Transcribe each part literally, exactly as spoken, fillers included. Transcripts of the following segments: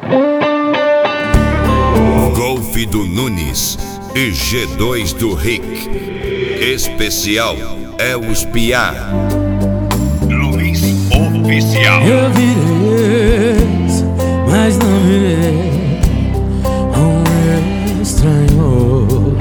Golf do Nunes e G dois do Rick. Especial é os Piá. Luiz Oficial. Eu virei, mas não virei um estranho.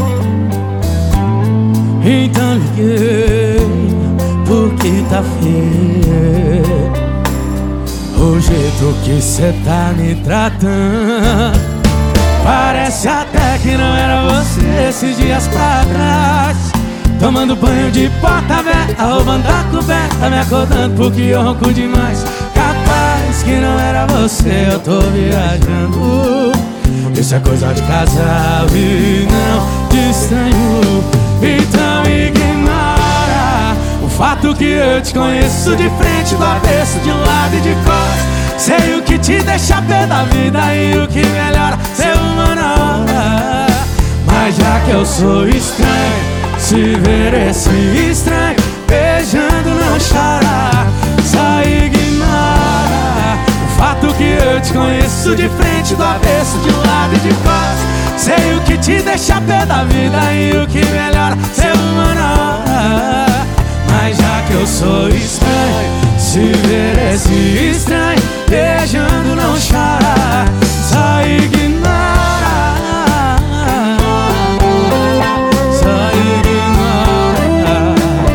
Então liguei porque tá feio o jeito que cê tá me tratando. Parece até que não era você esses dias pra trás, tomando banho de porta aberta, roubando a coberta, me acordando porque eu ronco demais. Capaz que não era você, eu tô viajando. Isso é coisa de casal e não de estranho. Então ignora o fato que eu te conheço de frente, do avesso, de um lado e de costas. Sei o que te deixa pé da vida e o que melhora ser uma na hora. Mas já que eu sou estranho, se ver esse estranho beijando não chora. Só ignora o fato que eu te conheço de frente, do avesso, de um lado e de costas. Sei o que te deixa pé da vida e o que melhora ser uma na hora. Mas já que eu sou estranho, se ver esse estranho beijando não chora. Só ignora, só ignora.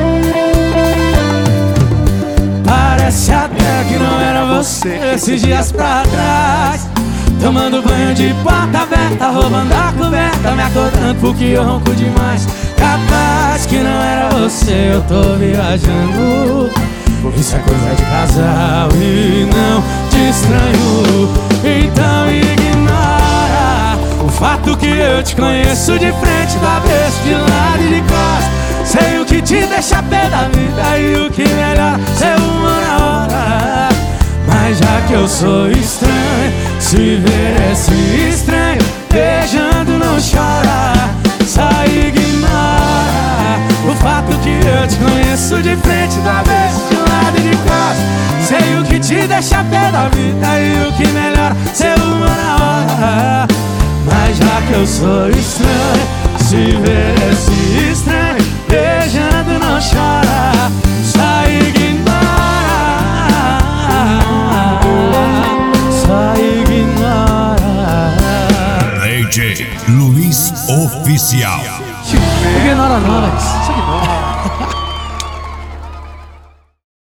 Parece até que não era você esses dias pra trás, tomando banho de porta aberta, roubando a coberta, me acordando porque eu ronco demais. Capaz que não era você, eu tô viajando. Isso é coisa de casal e não de estranho. Então ignora o fato que eu te conheço de frente, do avesso, de lado e de costas. Sei o que te deixa pé da vida e o que melhora ser uma na hora. Mas já que eu sou estranho, se ver esse estranho beijando não chora. Só ignora o fato que eu te conheço de frente, do avesso, de lado e de costas. Sei o que te deixa pé da vida e o que melhora ser uma na hora. Mas já que eu sou estranho, se ver esse estranho beijando não chora. Só ignora, só ignora. D J Luiz Oficial. Ignora nós.